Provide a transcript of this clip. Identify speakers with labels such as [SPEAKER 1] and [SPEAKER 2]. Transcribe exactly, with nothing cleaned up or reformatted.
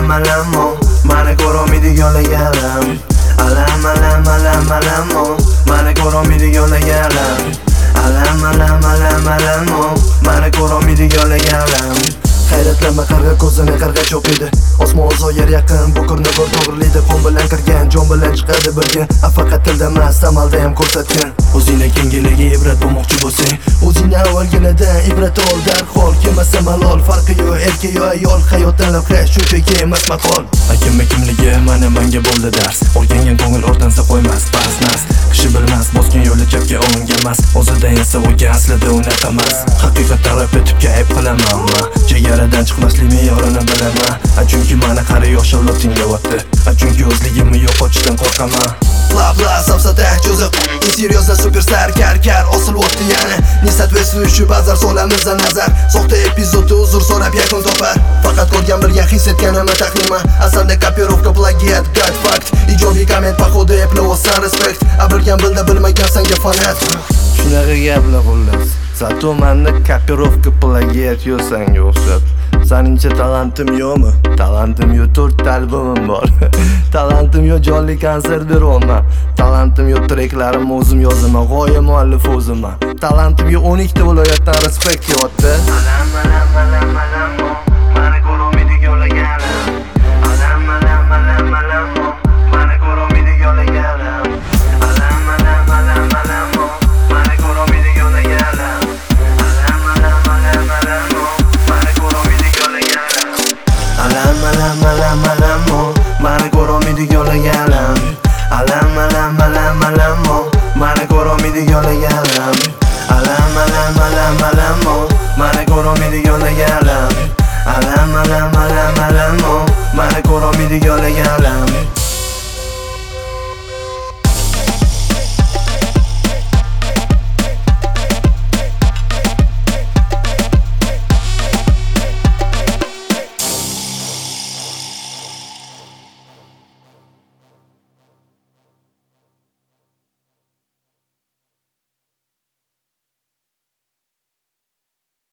[SPEAKER 1] Alam alamo mani ko'rolmaydi yo'lagalam. Alam alam alam alamo mani ko'rolmaydi yo'lagalam. Alam alam alam alamo mani ko'rolmaydi yo'lagalam. Hayratlanma qarg'a ko'zini qarg'a cho'q edi. Osmon uzoq yer yaqin, bu ko'rni ko'r to'g'rilaydi. Qon bilan kirgan, jon bilan chiqadi birga. Faqat tilda emas, amalda ham ko'rsatgan. O'zingga kengiliga ibrat bo'lmoqchi bo'lsang, o'zingni avvalginadan ibrat ol darhol. Kelmasa malol, farqi yo'q, erkak yo ayol. Hayotdan lavhash shunchaki emas maqol. Kimma kimligi mana menga bo'ldi dars. O'rgangan ko'ngil o'rtansa qo'ymas, bas-nas. Kishi bilmas, bosgan yo'li chapga olinganmas. O'zida esa o'ga aslida unaqa emas. Haqiqat talab etib ayb qilaman. Chegaradan chiqmaslik me'yorini bilaman. Chunki mani qari yosh avlodingga o'tdi. Chunki o'zligimni yo'qotishdan qo'rqaman. Bla bla safsata cho'ziq Seriyozda superstar kar-kar osil o'tdi yana. Не соответствующий bazar so'lamizdan nazar. Soxta epizodda uzr so'rab yakun topar. Faqat ko'rgan bilgan his etganimni taxmima. Asalda kopirovka plagiat god fact. Ijobiy komment походу epla'san respect. Bilgan bildi bilmagan senga fanat. Shunaqa gaplar xullas. Zato menda kopirovka plagiat yo'q senga o'xshab. Saningcha talantim yo'qmi? Talantim yo'q, to'rtta albomim bor. Talantim yo'q, jonli konsert beraman. Talantim yo'q, treklarim o'zim yozaman, g'oya muallif o'zimman. Talantim yo'q, o'n ikkita viloyatdan respekt yo'qdi. Alam alam alam alam mani ko'rolmaydi yo'lagalam. Alam alam alam alam mani ko'rolmaydi yo'lagalam. Alam alam alam alam mani ko'rolmaydi yo'lagalam. Alam alam alam alam mani ko'rolmaydi yo'lagalam. Alam alam alam alam mani ko'rolmaydi yo'lagalam. Alam alam alam alam mani ko'rolmaydi yo'lagalam. Alam alam alam alam mani ko'rolmaydi yo'lagalam. Alam alam alam alam mani ko'rolmaydi yo'lagalam.